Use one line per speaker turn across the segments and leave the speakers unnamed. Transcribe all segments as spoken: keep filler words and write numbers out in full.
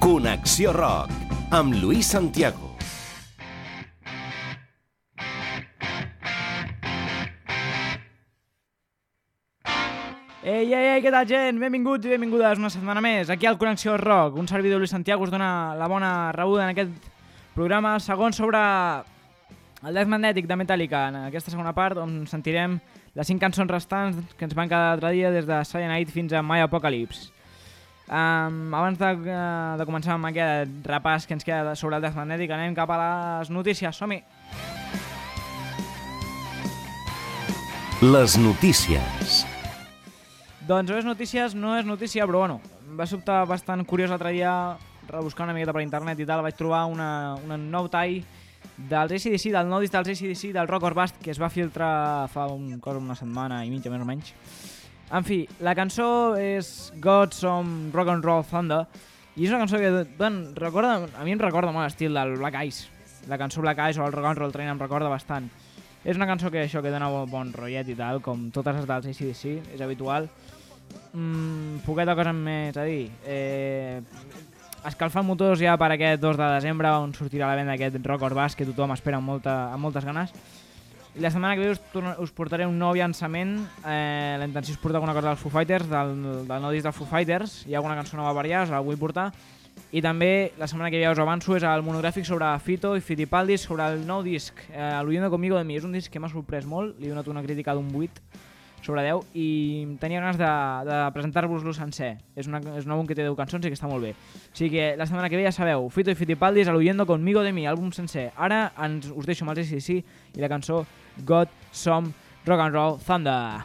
Connexió Rock, amb Lluís Santiago.
Ei, ei, ei, què tal, gent? Benvinguts i benvingudes una setmana més aquí al Connexió Rock. Un servidor, Lluís Santiago, us dona la bona rebuda en aquest programa segon sobre el Death Magnetic de Metallica. En aquesta segona part, on sentirem les cinc cançons restants que ens van cada altre dia des de Cyanide fins a My Apocalypse. Um, abans de, uh, de començar amb aquest repàs que ens queda sobre el Death Magnetic, anem cap a les notícies. Som-hi!
Les notícies.
Doncs les notícies no és notícia, però bueno, em va sobtar bastant curiós l'altre dia, rebuscar una miqueta per internet i tal, vaig trobar una, una nou tall dels A C D C, del nou disc dels A C D C, del Rock or Bust, que es va filtrar fa un, cosa, una setmana i mitja, més o menys. En fi, la cançó és Got Some Rock and Roll Thunder i és una cançó que bueno, recorda, a mi em recorda molt l'estil del Black Ice. La cançó Black Ice o el Rock and Roll Train em recorda bastant. És una cançó que això que dona bon, bon rotllet i tal, com totes les dels A C D C, és habitual. Mm, poqueta cosa més a dir. Eh, escalfant motors ja per aquest dos de desembre, on sortirà a la venda aquest Rock or Bust que tothom espera amb, molta, amb moltes ganes. I la setmana que ve us, us portaré un nou llançament. Eh, la intenció és portar alguna cosa dels Foo Fighters, del, del nou disc dels Foo Fighters. Hi ha alguna cançó nova per allà, us la vull portar. I també la setmana que ve us avanço és el monogràfic sobre Fito i Fittipaldi, sobre el nou disc, eh, L'Oyendo Conmigo de Mi. És un disc que m'ha sorprès molt, li he donat una crítica d'un vuit sobre deu i tenia ganes de, de presentar-vos-lo sencer. És, una, és un àlbum que té deu cançons i que està molt bé. O sigui que la setmana que ve ja sabeu, Fito i Fittipaldi és L'Oyendo Conmigo de Mi, àlbum sencer. Ara ens, us deixo amb els A C D C i la cançó Got Some Rock and Roll Thunder.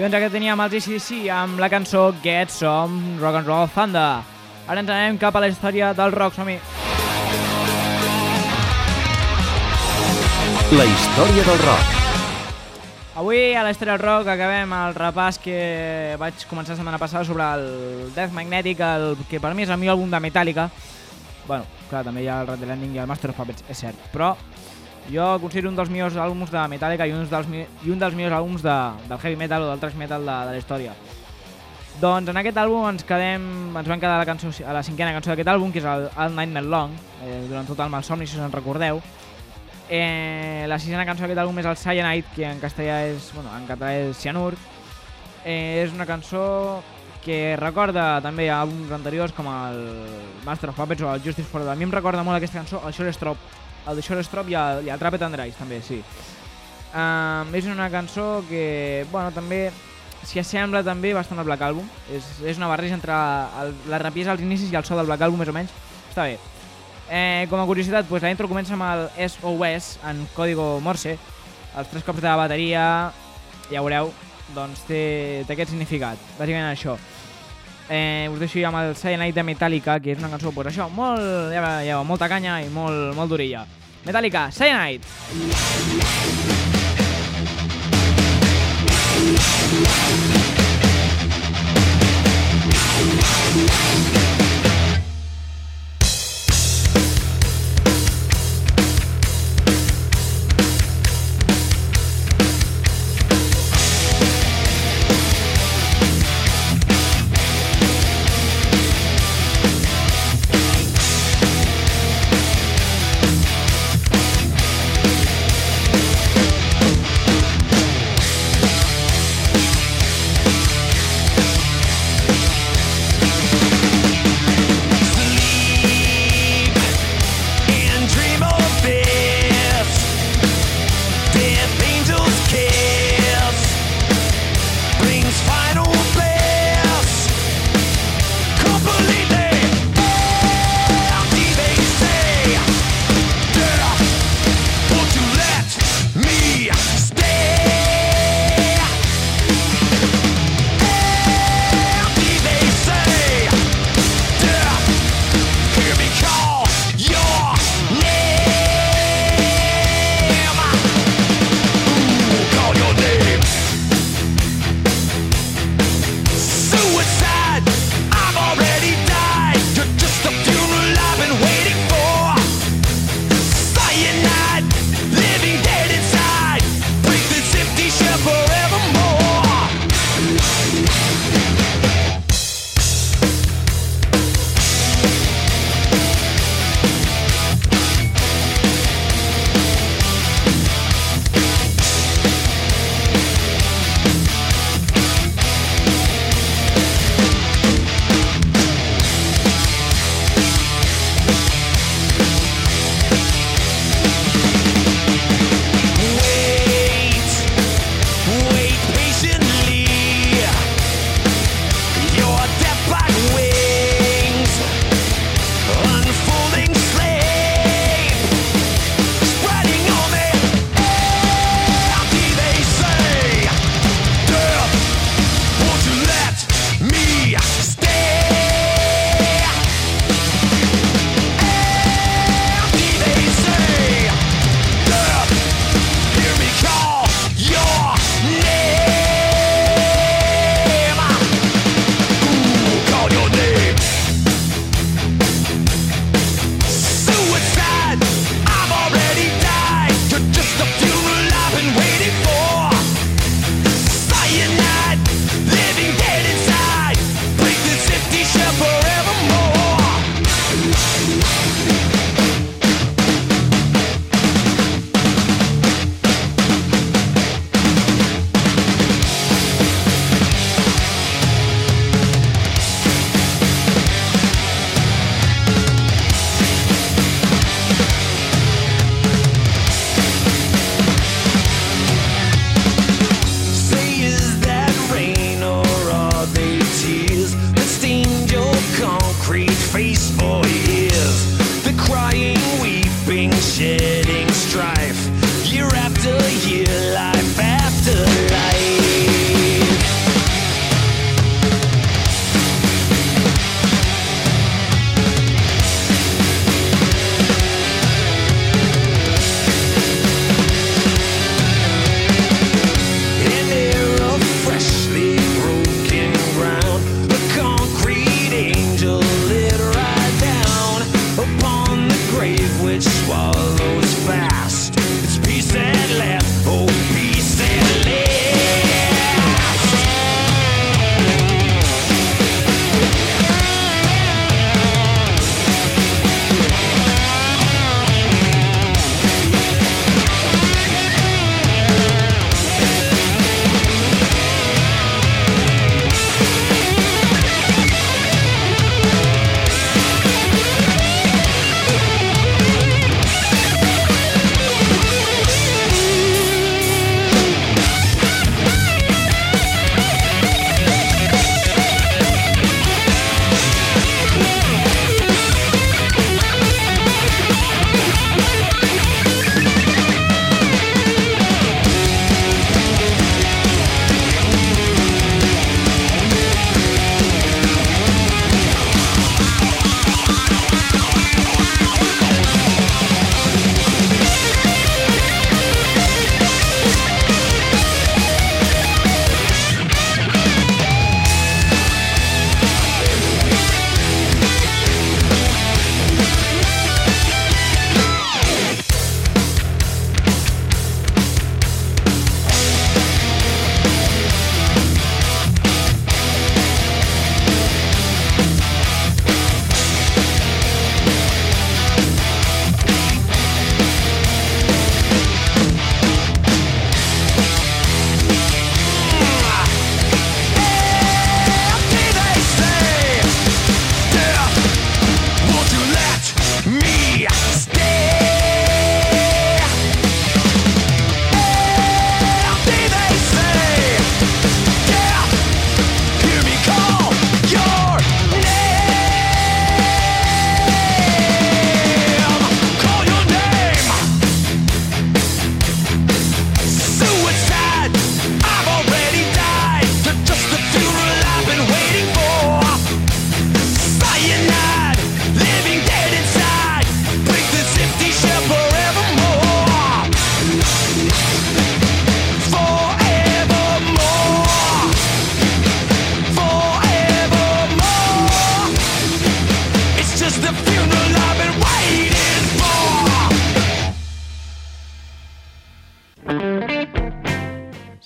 Doncs aquest teníem els A C D C amb la cançó Get Some Rock and Roll Thunder. Ara ens anem cap a la història del rock, som-hi.
La història del rock.
Avui a la història del rock acabem el repàs que vaig començar la setmana passada sobre el Death Magnetic, el que per mi és el millor àlbum de Metallica. Bueno, clar, també hi ha el Red Landing i el Master of Puppets, és cert, però jo considero un dels millors àlbums de Metallica i un dels, i un dels millors àlbums de, del heavy metal o del thrash metal de, de la història. Doncs en aquest àlbum ens quedem, ens vam quedar a la, cançó, a la cinquena cançó d'aquest àlbum, que és el All Nightmare Long, eh, durant tot el malsomni, si us en recordeu. Eh, la sisena cançó d'aquest àlbum és el Cyanide, que en castellà és, bueno, en català és Cianur. Eh, és una cançó que recorda també àlbums anteriors com el Master of Puppets o el Justice for All. A mi em recorda molt aquesta cançó, el Shorestrop, el de Shorestrop i el, i el Trapped and Rise també, sí. Um, és una cançó que, bueno, també s'hi assembla també bastant al Black Album. És, és una barreja entre el, la rapiesa als inicis i el so del Black Album, més o menys. Està bé. Eh, com a curiositat, pues, la intro comença amb el S O S en código Morse. Els tres cops de la bateria, ja veureu, doncs té, té aquest significat. Bàsicament això. Eh, us deixo amb el Cyanide de Metallica, que és una cançó, pues, això, molt, ja, ja, molta canya i molt, molt d'orella. Metallica, Cyanide!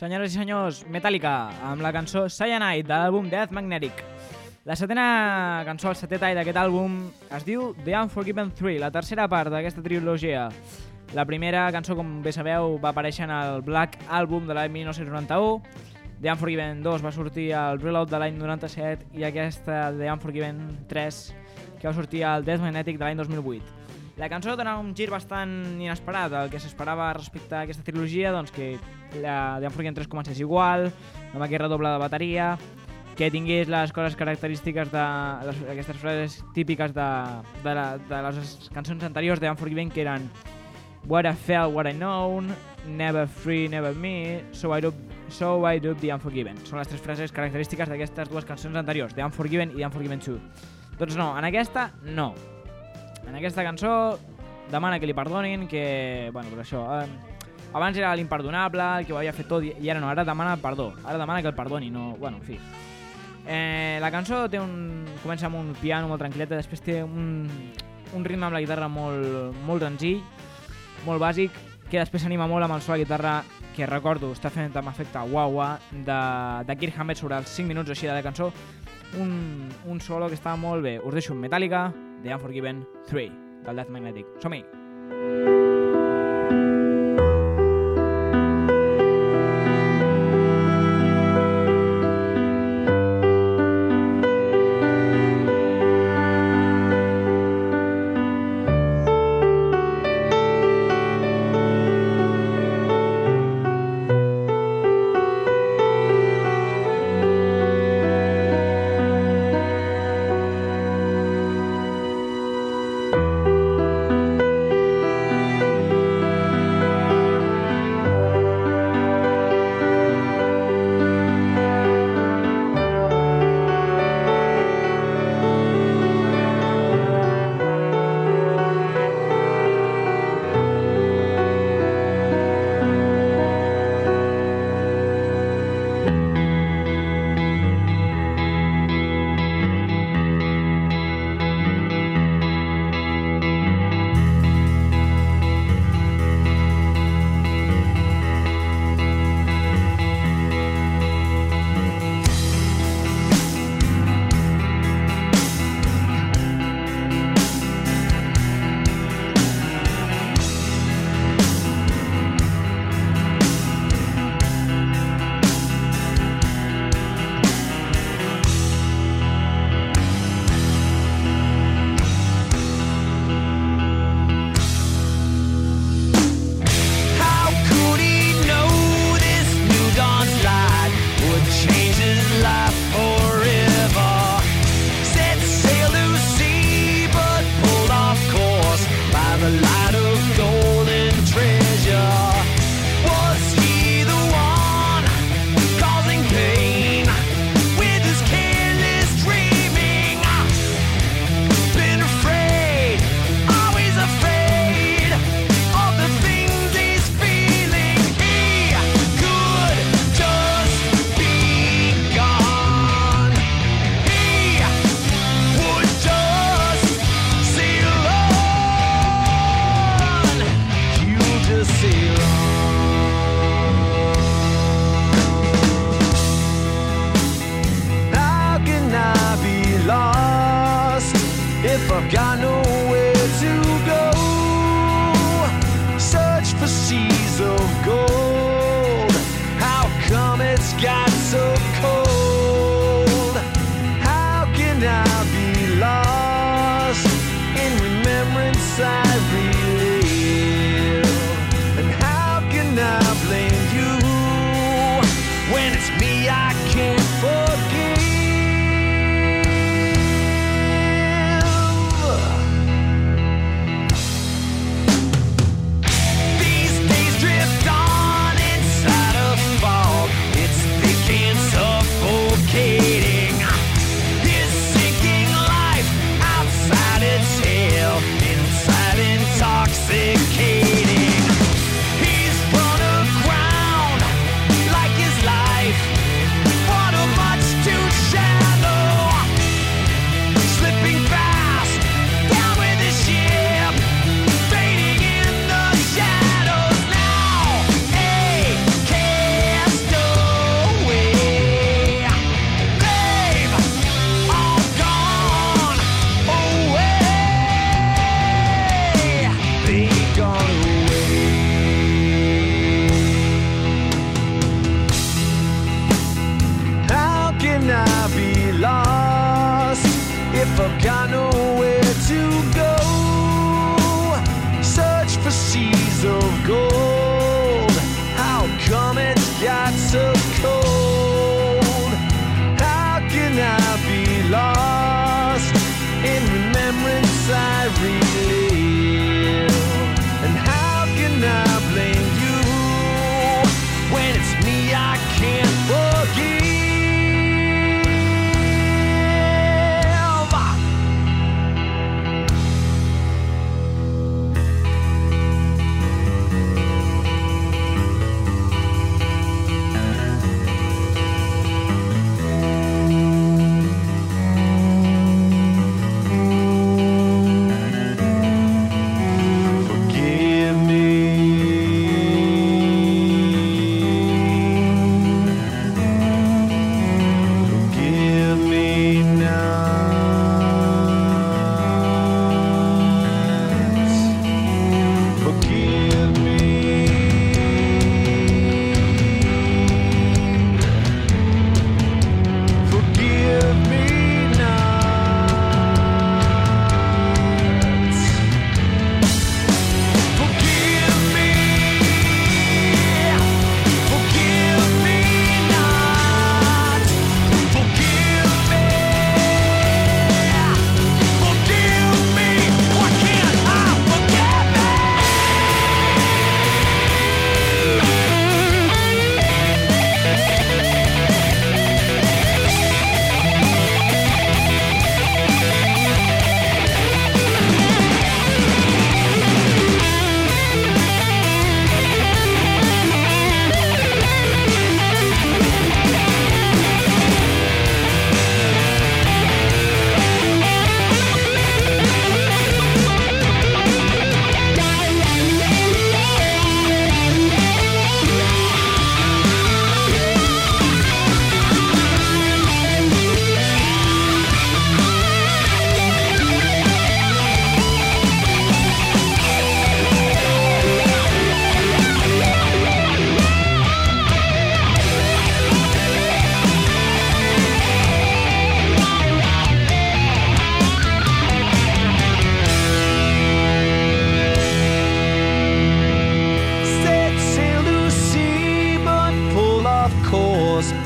Senyores i senyors, Metallica, amb la cançó Cyanide de l'àlbum Death Magnetic. La setena cançó, el setè tall d'aquest àlbum, es diu The Unforgiven tres, la tercera part d'aquesta trilogia. La primera cançó, com bé sabeu, va aparèixer en el Black Album de l'any dinou noranta-u, The Unforgiven dos va sortir al Reload de l'any noranta-set i aquesta The Unforgiven tres que va sortir al Death Magnetic de l'any dos mil vuit. La cançó dona un gir bastant inesperat, el que s'esperava respecte a aquesta trilogia, doncs que la The Unforgiven tres comencés igual, amb aquest redoble de bateria, que tingués les coses característiques de les, aquestes frases típiques de, de, la, de les cançons anteriors de Unforgiven, que eren What I felt, what I known, never free, never me, so I do, so I do the Unforgiven. Són les tres frases característiques d'aquestes dues cançons anteriors, The Unforgiven i The Unforgiven two. Doncs no, en aquesta no. En aquesta cançó demana que li perdonin, que, bueno, per això, eh, abans era l'imperdonable, el que ho havia fet tot, i ara no, ara demana perdó, ara demana que el perdoni, no, bueno, en fi. Eh, la cançó té un, comença amb un piano molt tranquil·leta, després té un, un ritme amb la guitarra molt, molt senzill, molt bàsic, que després s'anima molt amb el so de guitarra, que recordo, està fent amb efecte wah-wah, de, de Kirk Hammett sobre els cinc minuts així de la cançó, un, un solo que està molt bé. Us deixo amb Metallica, The Unforgiven tres, del Death Magnetic. Som-hi!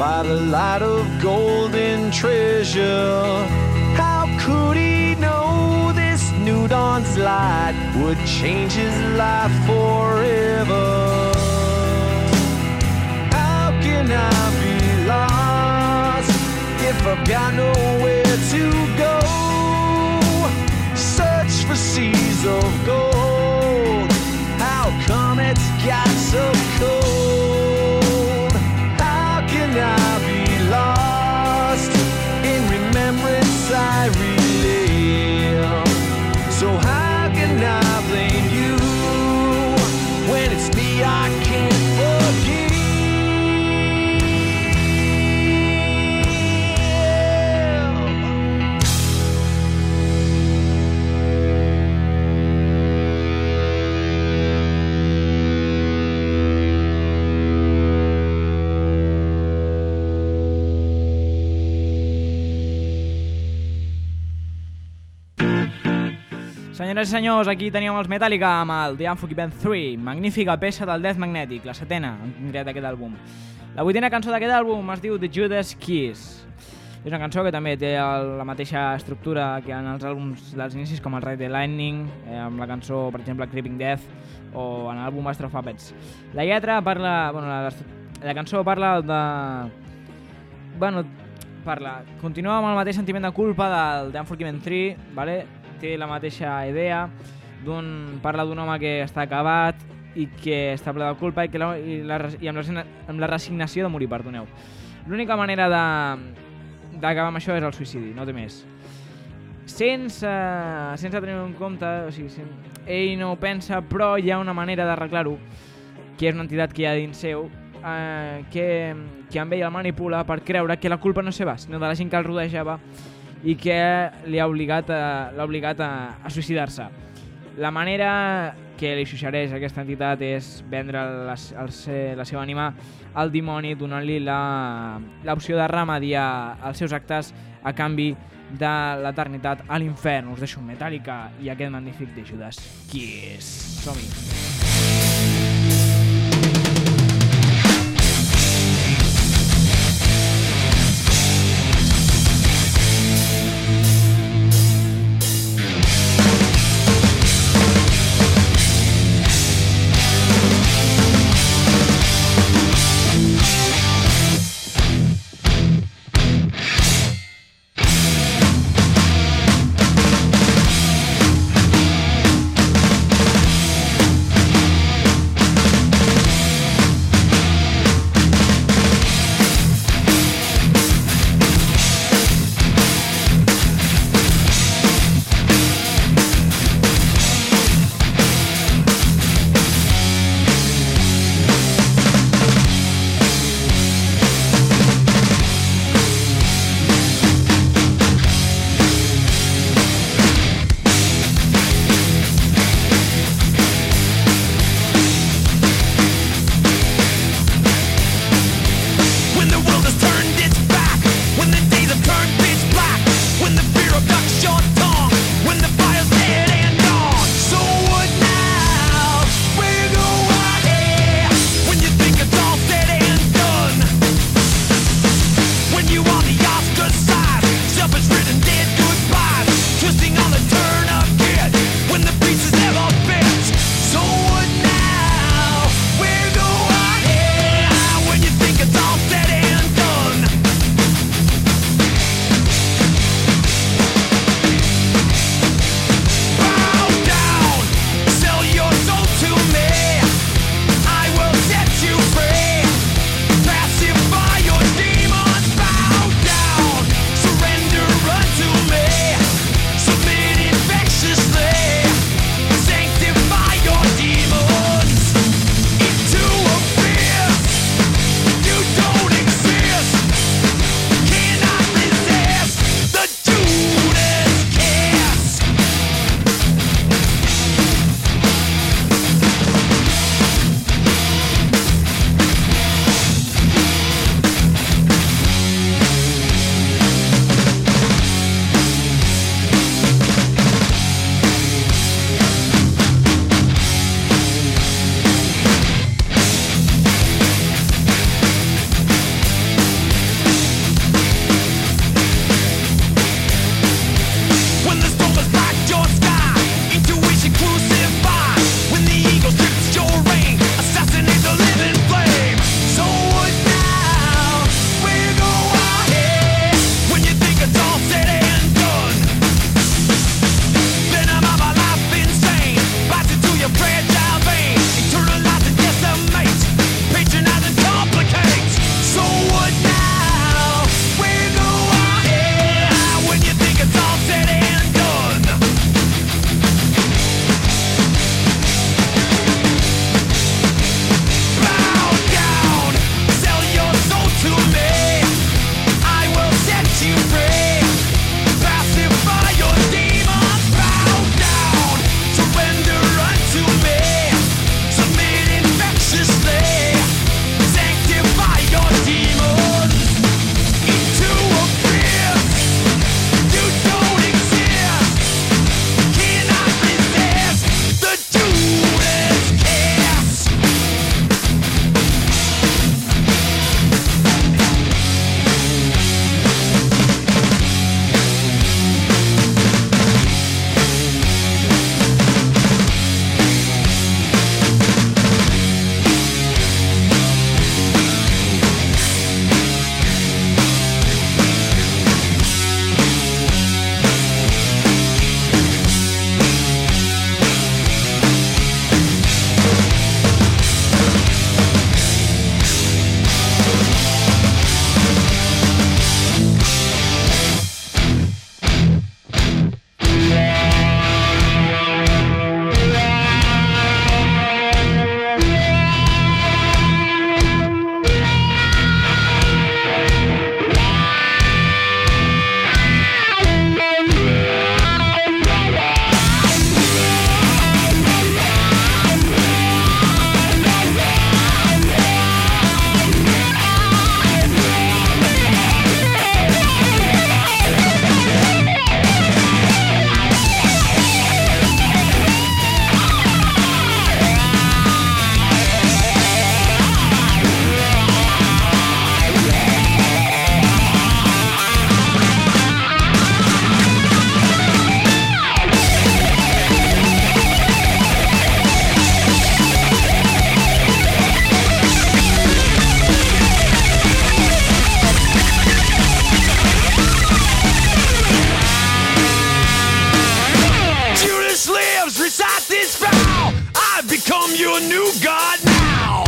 by the light of golden treasure. How could he know this new dawn's light would change his life forever? How can I be lost if I've got nowhere to go? Search for seas of gold. How come it's got so cold? How can I be lost in remembrance I relive? So how can I blame you when it's me I can't forgive?
Senyores i senyors, aquí teníem els Metallica amb el The Unforgiven tres, magnífica peça del Death Magnetic, la setena en concret d'aquest àlbum. La vuitena cançó d'aquest àlbum es diu The Judas Kiss. És una cançó que també té el, la mateixa estructura que en els àlbums dels inicis, com el Ride the Lightning, eh, amb la cançó, per exemple, Creeping Death, o en l'àlbum Astro Puppets. La lletra parla... Bueno, la, la cançó parla de... Bueno, parla... Continua amb el mateix sentiment de culpa del The Unforgiven tres, vale? Té la mateixa idea, d'un parla d'un home que està acabat i que està ple de culpa i, que la, i, la, i amb, la, amb la resignació de morir, perdoneu. L'única manera d'acabar amb això és el suïcidi, no té més. Sense, sense tenir en compte, o sigui, sen, ell no ho pensa, però hi ha una manera d'arreglar-ho, que és una entitat que hi ha dins seu, eh, que, que amb ell el manipula per creure que la culpa no és seva, sinó de la gent que el rodejava, i que li ha obligat a, l'ha obligat a, a suïcidar-se. La manera que li suggereix aquesta entitat és vendre la, el, la seva ànima al dimoni, donant-li l'opció de remediar els seus actes a canvi de l'eternitat a l'infern. Us deixo Metallica i aquest magnífic de Judas Kiss. Som-hi!
your new god now.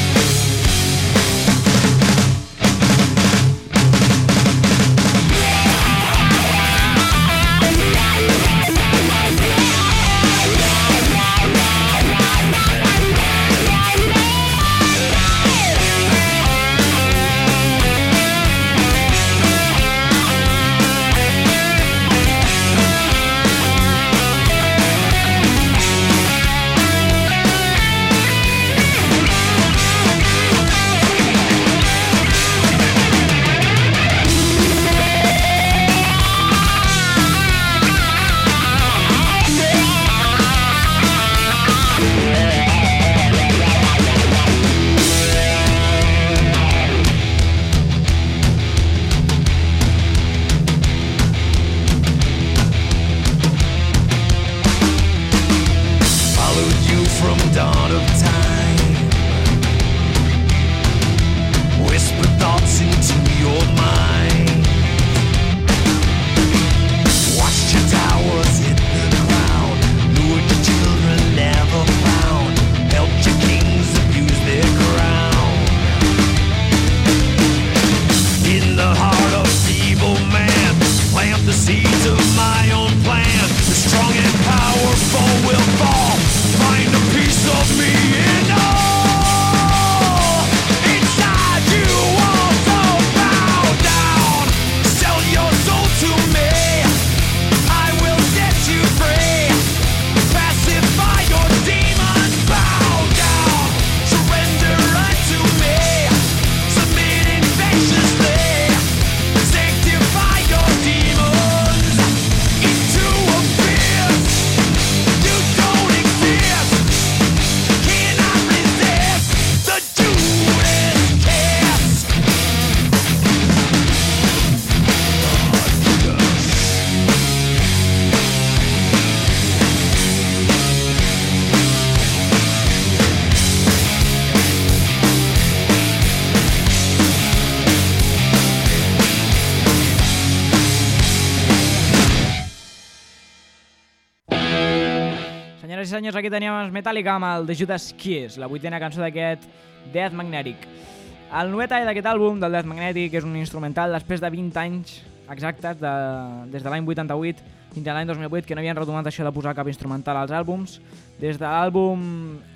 Senyores i senyors, aquí teníem els Metallica amb el The Judas Kiss, la vuitena cançó d'aquest Death Magnetic. El nou tall d'aquest àlbum, del Death Magnetic, és un instrumental després de vint anys exactes, de, des de l'any vuitanta-vuit fins a l'any dos mil vuit, que no havien retomat això de posar cap instrumental als àlbums. Des de l'àlbum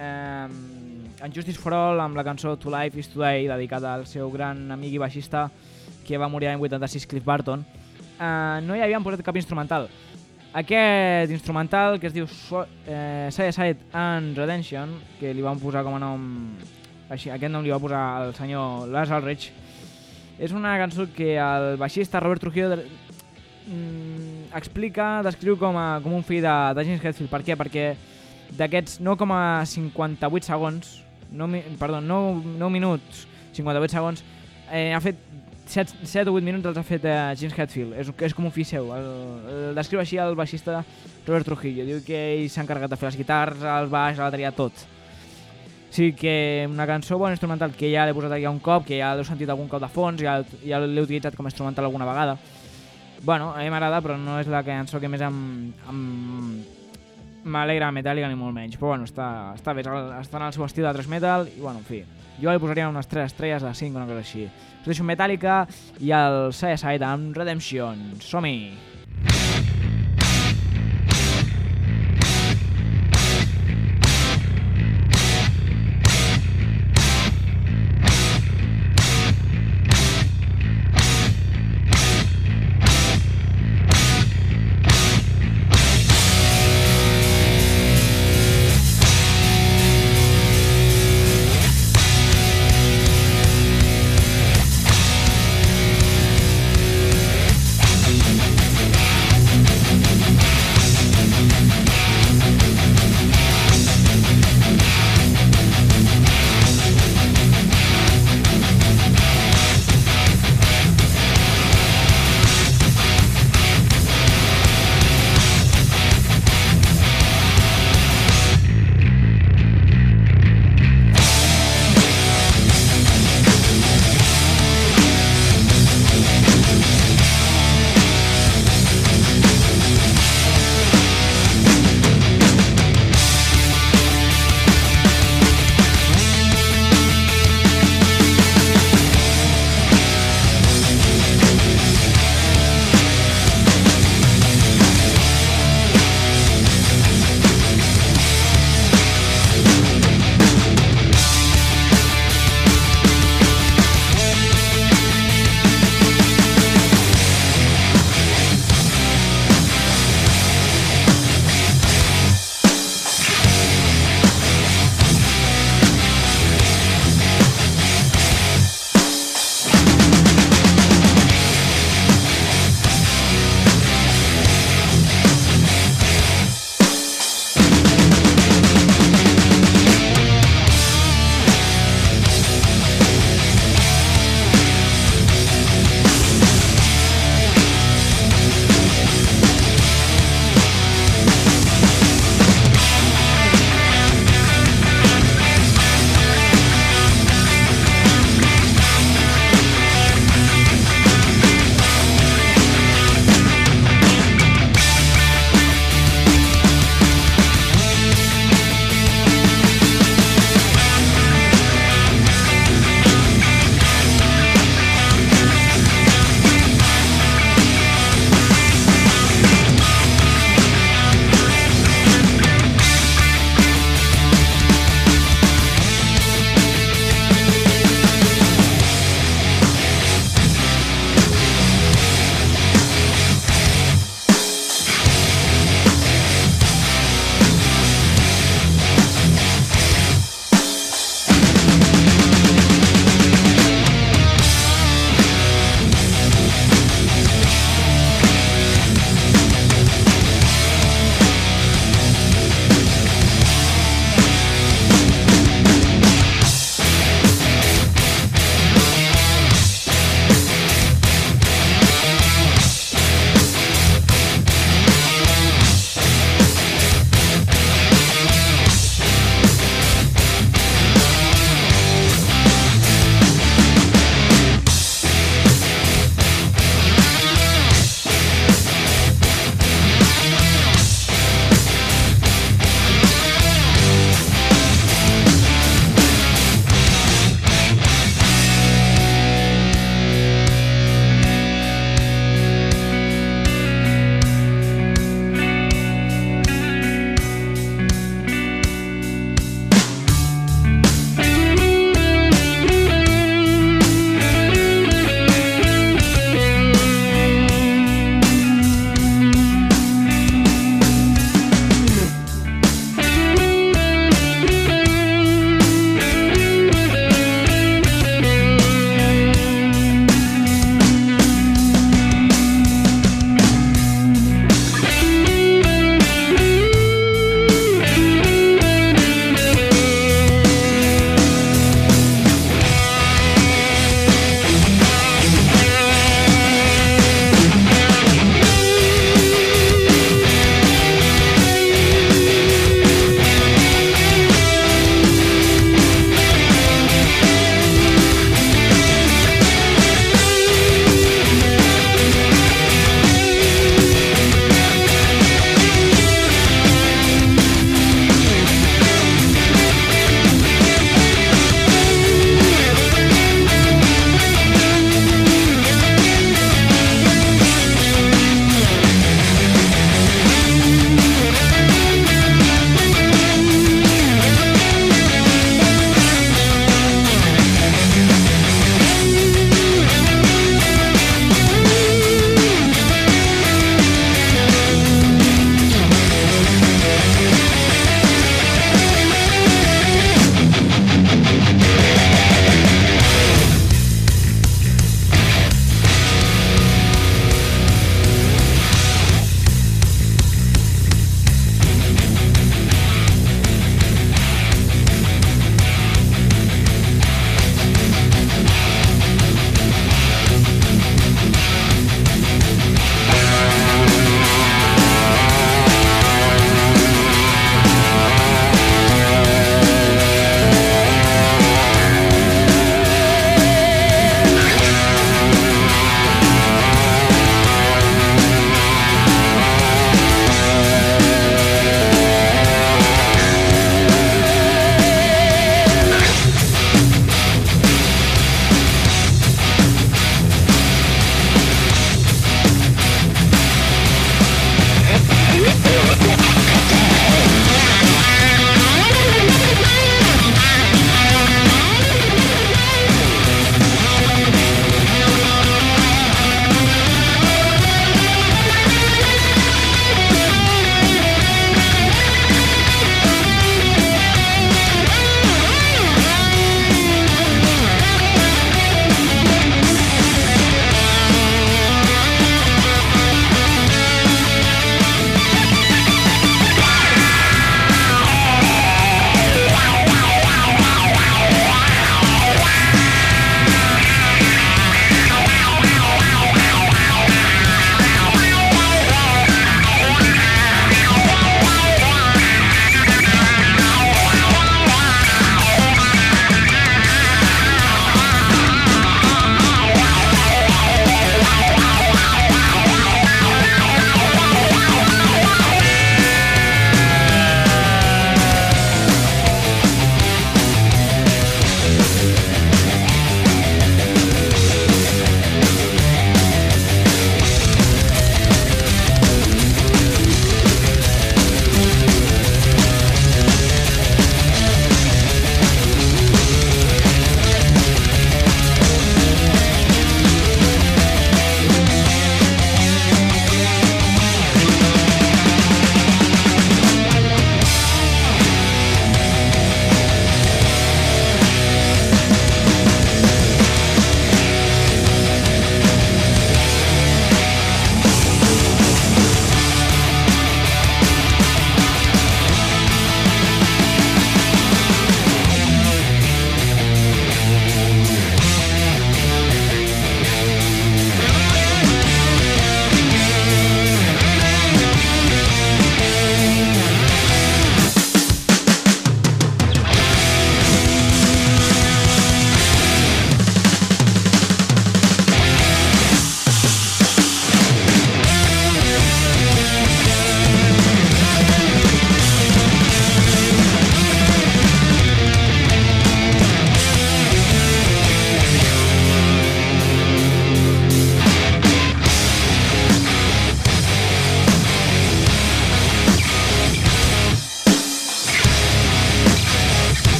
eh, Unjustice for All, amb la cançó To Life is Today, dedicada al seu gran amic i baixista que va morir l'any vuitanta-sis, Cliff Burton, eh, no hi havien posat cap instrumental. Aquest instrumental, que es diu eh, Suicide and Redemption, que li van posar com a nom, així, aquest nom li va posar el senyor Lars Ulrich, és una cançó que el baixista Robert Trujillo mm, explica, descriu com, a, com un fill de, de James Hetfield. Per què? Perquè d'aquests nou coma cinquanta-vuit segons, no, perdó, nou minuts, cinquanta-vuit segons, eh, ha fet set o vuit minuts els ha fet eh, James Hetfield. És, és com un fill seu. El, el descriu així el baixista Robert Trujillo. Diu que ell s'ha encarregat de fer les guitars, el baix, la bateria, tot. O sigui que una cançó bona instrumental que ja l'he posat aquí un cop, que ja l'heu sentit algun cop de fons, ja, ja l'he utilitzat com a instrumental alguna vegada. Bueno, a mi m'agrada, però no és la cançó que més em, em, m'alegra Metallica ni molt menys. Però bueno, està, està bé, està en el seu estil de thrash metal i bueno, en fi. Jo li posaria unes tres estrelles de cinc o una cosa així. Us deixo Metallica i el Suicide and Redemption. Som-hi!
We'll be right back.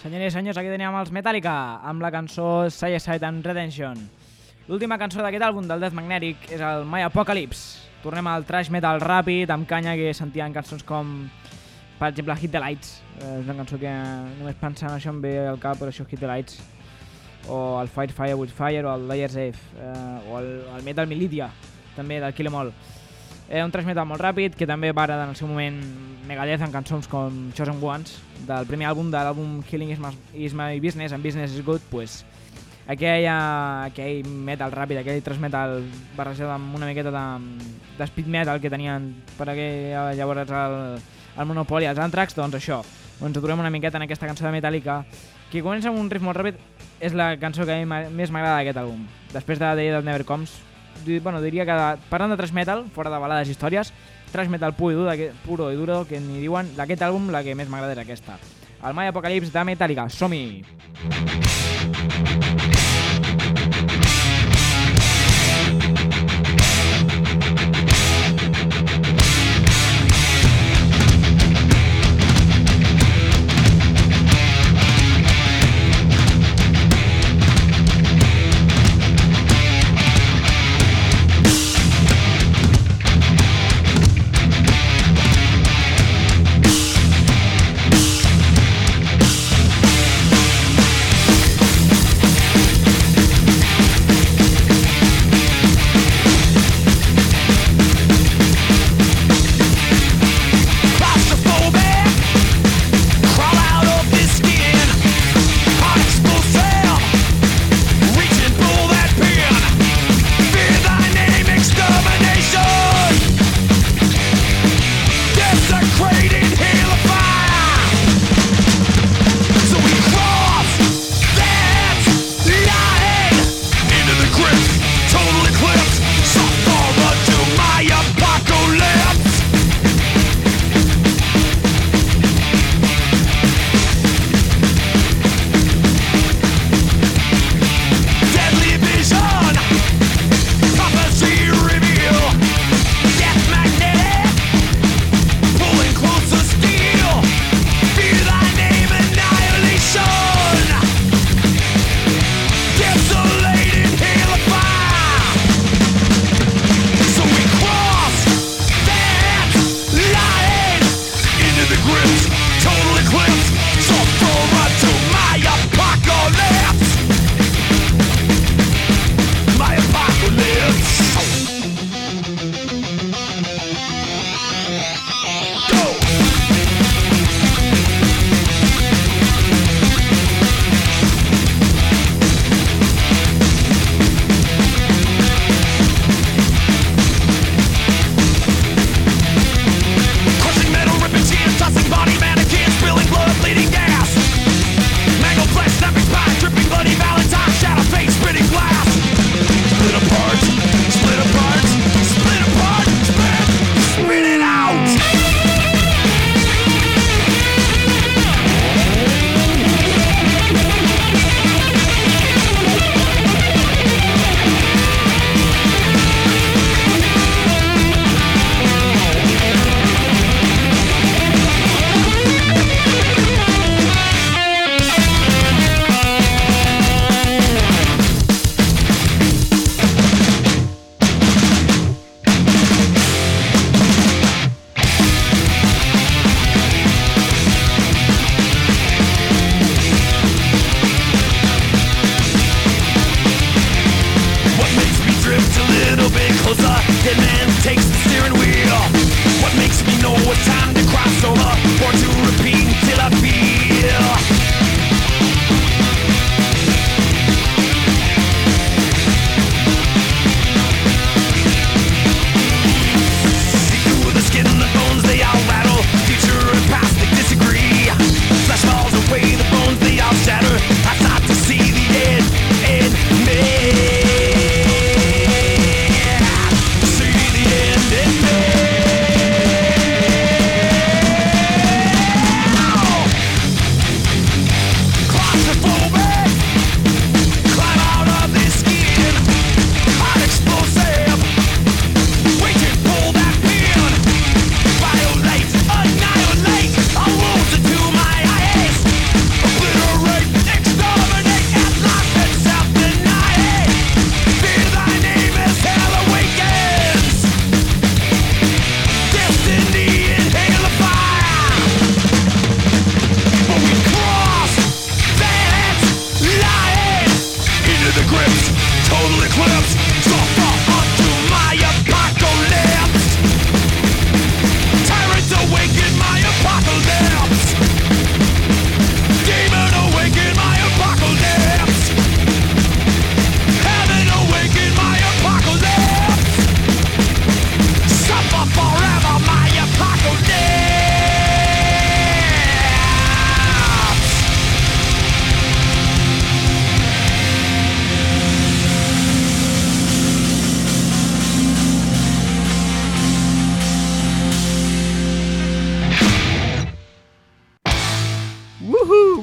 Senyores i senyors, aquí teníem els Metallica amb la cançó Suicide and Redemption. L'última cançó d'aquest àlbum del Death Magnetic és el My Apocalypse. Tornem al thrash metal ràpid, amb canya, que sentíem cançons com, per exemple, Hit the Lights. És una cançó que només pensant això em ve al cap, però això és Hit the Lights. O el Fight Fire with Fire, o el Liar's Eve, eh, o el, el Metal Militia, també, del Kill 'Em All. Eh, un thrash metal molt ràpid, que també va agradar en el seu moment Megadeth en cançons com Chosen Ones, del primer àlbum, de l'àlbum Killing is my, is my Business and Business is Good. Pues, aquell, aquell metal ràpid, aquell thrash metal barrejat amb una miqueta de, de speed metal que tenien per aquell, llavors el, el Monopoly, els Anthrax, doncs això, ens aturem una miqueta en aquesta cançó de Metallica, que comença amb un riff molt ràpid. És la cançó que a mi més m'agrada d'aquest àlbum. Després de Day That Never Comes, bueno, diria que parlant de thrash metal, fora de balades i històries, thrash metal puro i duro, puro i duro que n'hi diuen, d'aquest àlbum la que més m'agrada és aquesta, el My Apocalypse de Metallica. Som-hi!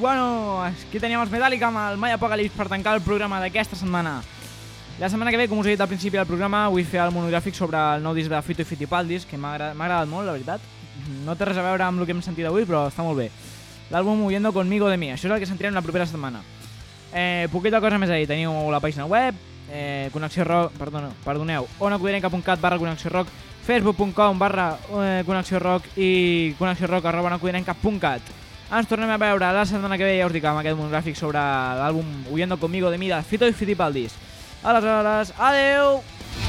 bueno, aquí teníem els Metallica amb el My Apocalypse per tancar el programa d'aquesta setmana. La setmana que ve, com us he dit al principi del programa, vull fer el monogràfic sobre el nou disc de Fito i Fitipaldis, que m'ha agradat, agradat molt, la veritat. No té res a veure amb el que hem sentit avui, però està molt bé. L'àlbum Huyendo Conmigo de Mi, això és el que sentirem la propera setmana. Eh, poquita cosa més a dir, teniu la pàgina web, eh, Connexió Rock, perdona, perdoneu, onacudirenca punt cat barra Connexió Rock, facebook punt com barra eh, Connexió Rock i connexió rock arroba onacudirenca punt cat. Ens tornem a veure la setmana que ve, ja us dic, amb aquest monogràfic sobre l'àlbum Huyendo Conmigo de Mi de Fito i Fitipaldis. Aleshores, adeu!